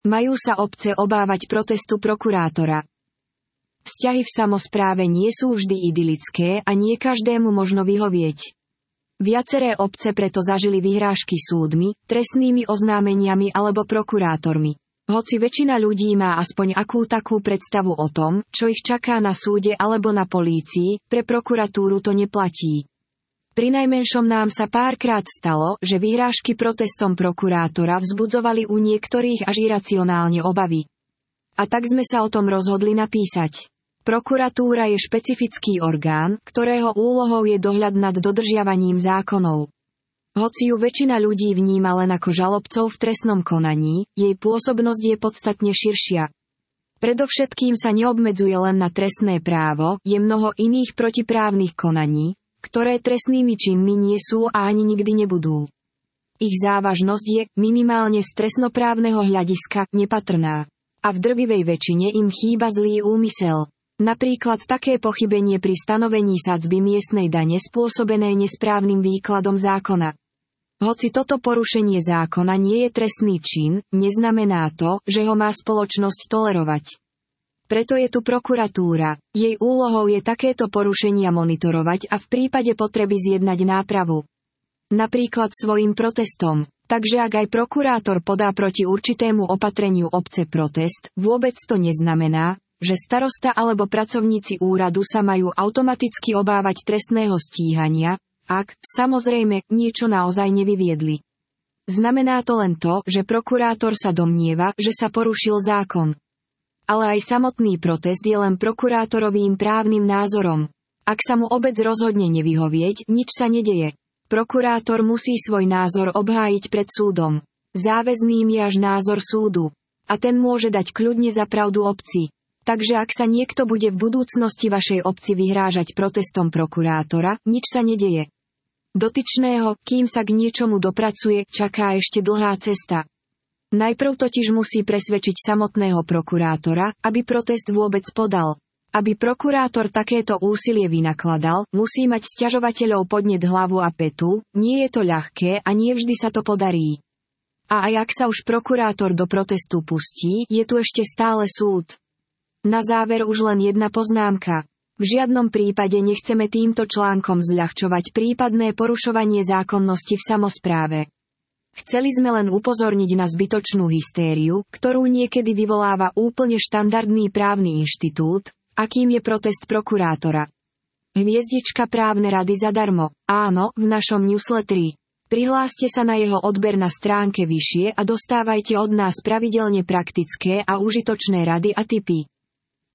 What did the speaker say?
Majú sa obce obávať protestu prokurátora. Vzťahy v samospráve nie sú vždy idylické a nie každému možno vyhovieť. Viaceré obce preto zažili vyhrážky súdmi, trestnými oznámeniami alebo prokurátormi. Hoci väčšina ľudí má aspoň akú takú predstavu o tom, čo ich čaká na súde alebo na polícii, pre prokuratúru to neplatí. Prinajmenšom nám sa párkrát stalo, že vyhrážky protestom prokurátora vzbudzovali u niektorých až iracionálne obavy. A tak sme sa o tom rozhodli napísať. Prokuratúra je špecifický orgán, ktorého úlohou je dohľad nad dodržiavaním zákonov. Hoci ju väčšina ľudí vníma len ako žalobcov v trestnom konaní, jej pôsobnosť je podstatne širšia. Predovšetkým sa neobmedzuje len na trestné právo, je mnoho iných protiprávnych konaní, ktoré trestnými činmi nie sú a ani nikdy nebudú. Ich závažnosť je, minimálne z trestnoprávneho hľadiska, nepatrná. A v drvivej väčšine im chýba zlý úmysel. Napríklad také pochybenie pri stanovení sadzby miestnej dane spôsobené nesprávnym výkladom zákona. Hoci toto porušenie zákona nie je trestný čin, neznamená to, že ho má spoločnosť tolerovať. Preto je tu prokuratúra. Jej úlohou je takéto porušenia monitorovať a v prípade potreby zjednať nápravu. Napríklad svojim protestom. Takže ak aj prokurátor podá proti určitému opatreniu obce protest, vôbec to neznamená, že starosta alebo pracovníci úradu sa majú automaticky obávať trestného stíhania, ak, samozrejme, niečo naozaj nevyviedli. Znamená to len to, že prokurátor sa domnieva, že sa porušil zákon. Ale aj samotný protest je len prokurátorovým právnym názorom. Ak sa mu obec rozhodne nevyhovieť, nič sa nedeje. Prokurátor musí svoj názor obhájiť pred súdom. Záväzným je až názor súdu. A ten môže dať kľudne za pravdu obci. Takže ak sa niekto bude v budúcnosti vašej obci vyhrážať protestom prokurátora, nič sa nedeje. Dotyčného, kým sa k niečomu dopracuje, čaká ešte dlhá cesta. Najprv totiž musí presvedčiť samotného prokurátora, aby protest vôbec podal. Aby prokurátor takéto úsilie vynakladal, musí mať sťažovateľov podnieť hlavu a petu, nie je to ľahké a nie vždy sa to podarí. A aj ak sa už prokurátor do protestu pustí, je tu ešte stále súd. Na záver už len jedna poznámka. V žiadnom prípade nechceme týmto článkom zľahčovať prípadné porušovanie zákonnosti v samospráve. Chceli sme len upozorniť na zbytočnú hystériu, ktorú niekedy vyvoláva úplne štandardný právny inštitút, akým je protest prokurátora. Hviezdička právne rady zadarmo. Áno, v našom newsletteri. Prihláste sa na jeho odber na stránke vyššie a dostávajte od nás pravidelne praktické a užitočné rady a tipy.